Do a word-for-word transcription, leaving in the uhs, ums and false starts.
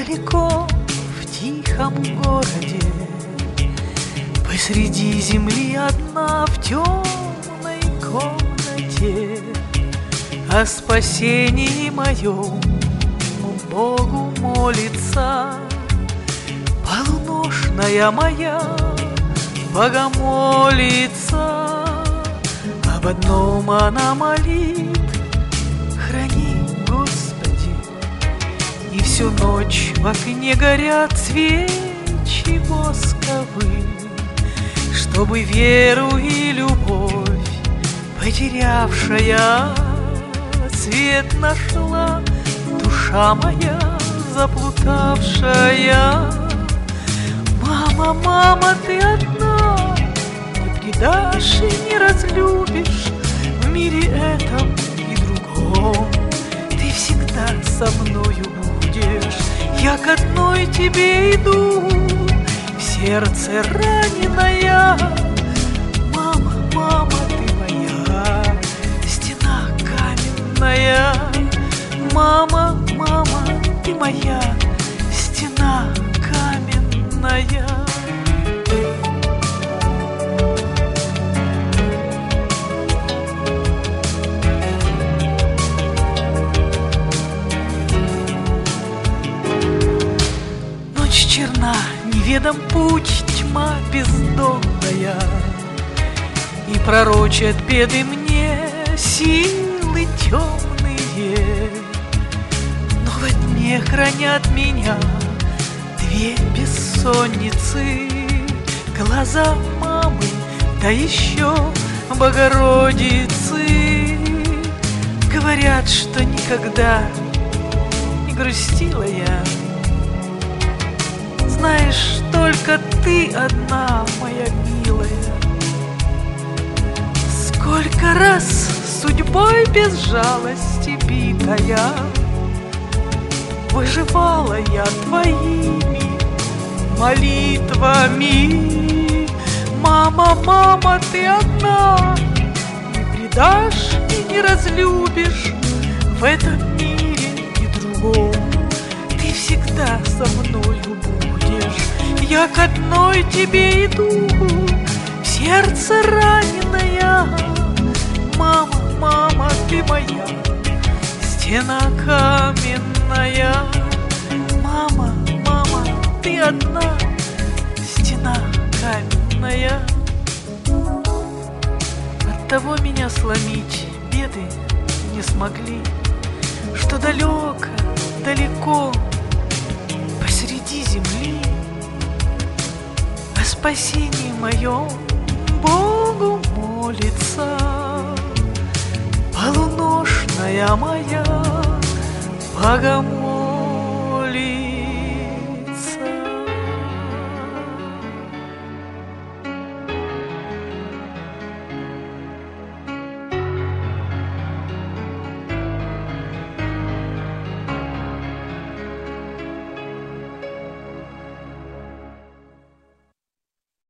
далеко в тихом городе, посреди земли одна в темной комнате, о спасении моем Богу молится полуношная моя богомолица. Об одном она молит: храни, Господи. И всю ночь в окне горят свечи восковые, чтобы веру и любовь потерявшая свет нашла душа моя заплутавшая. Мама, мама, ты одна, не предашь и не разлюбишь в мире этом и другом. Ты всегда со мною будешь, я к одной тебе иду, в сердце раненая. Мама, мама, ты моя стена каменная. Мама, мама, ты моя стена каменная. Ночь черна, неведом путь, тьма бездонная, и пророчат беды мне силы темные. Но во тьме хранят меня две бессонницы, глаза мамы, да еще Богородицы. Говорят, что никогда не грустила я. Знаешь, только ты одна, моя милая. Сколько раз судьбой без жалости битая выживала я твоими молитвами. Мама, мама, ты одна, не предашь и не разлюбишь в этом мире и другом. Ты всегда со мною будешь, я к одной тебе иду, в сердце раненая. Мама, мама, ты моя стена каменная. Мама, мама, ты одна стена каменная. Оттого меня сломить беды не смогли, что далеко, далеко посреди земли о спасении моем Богу молится полуношная моя богомолица.